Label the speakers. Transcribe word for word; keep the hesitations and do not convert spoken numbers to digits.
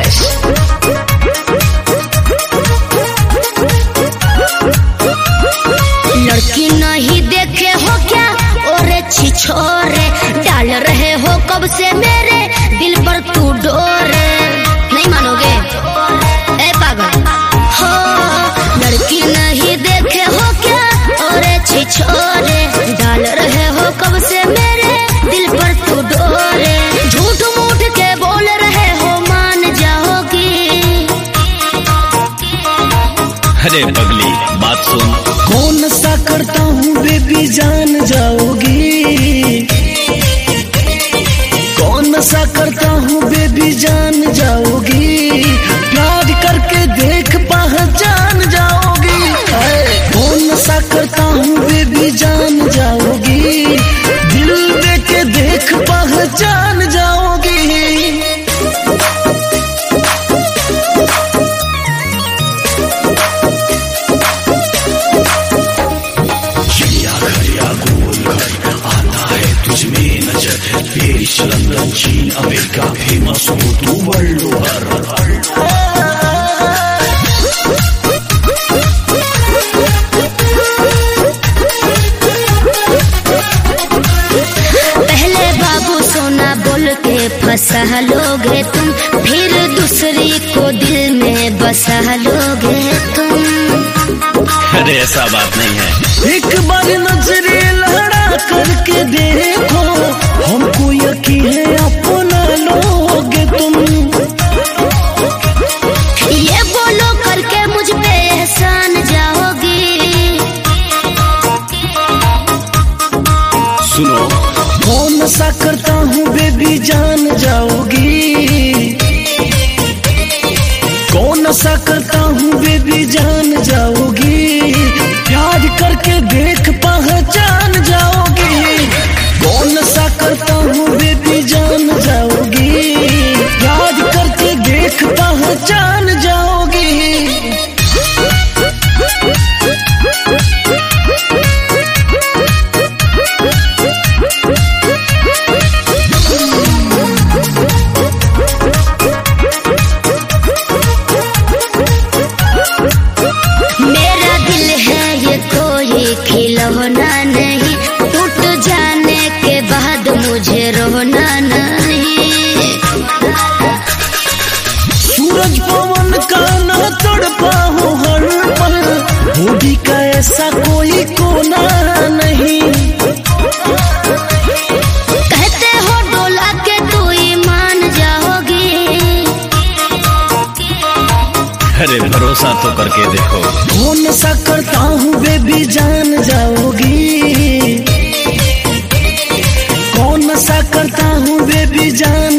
Speaker 1: विकास।
Speaker 2: लड़की नहीं देखे हो क्या ओरे छिछोरे, डाल रहे हो कब से मेरे दिल पर तू डोरे। नहीं मानोगे ए पागल हो। लड़की नहीं देखे हो क्या ओरे छिछोरे, डाल रहे हो कब से मेरे दिल पर तू डोरे। झूठ मूठ के बोल रहे हो मान जाओगी।
Speaker 1: अरे पगली बात सुन।
Speaker 3: कौन सा करता हूँ बेबी जान जाओगी। कौन सा करता हूँ बेबी जान जाओगी। प्यार करके देख पहचान जाओगी। कौन सा करता हूँ बेबी जान जाओगी। दिल दे के देख पहचान जाओगी।
Speaker 4: तुझमें नजर पेरिस लंदन चीन अमेरिका फेमस हो तू वर्ल्ड ओवर।
Speaker 2: पहले बाबू सोना बोल के फंसा लोगे तुम, फिर दूसरी को दिल में बसा लोगे तुम।
Speaker 1: अरे ऐसा बात नहीं है।
Speaker 3: एक बार नजरे लड़ा करके देखो, हमको यकीन है अपना लोगे तुम।
Speaker 2: ये बोलो करके मुझ पे एहसान जाओगी।
Speaker 1: सुनो
Speaker 3: कौन सा करता हूँ बेबी जान जाओगी। कौन सा करता हूँ बेबी जान जाओगी। प्यार करके देख पहचान जाओगी। कौन सा करता हूँ बेबी जान जाओगी। प्यार करके देख पहचान जाओगी।
Speaker 2: मेरा दिल है ये कोई खिलौना नहीं, टूट जाने के बाद मुझे रोना नहीं।
Speaker 3: सूरज पवन का न तड़पा हो हर पल, होगी का ऐसा कोई कोना नहीं।
Speaker 2: कहते हो डोला के तू ईमान जाओगी।
Speaker 1: अरे भरोसा तो करके देखो।
Speaker 3: कौन सा करता हूँ बेबी जान जाओगी। कौन सा करता हूँ बेबी जान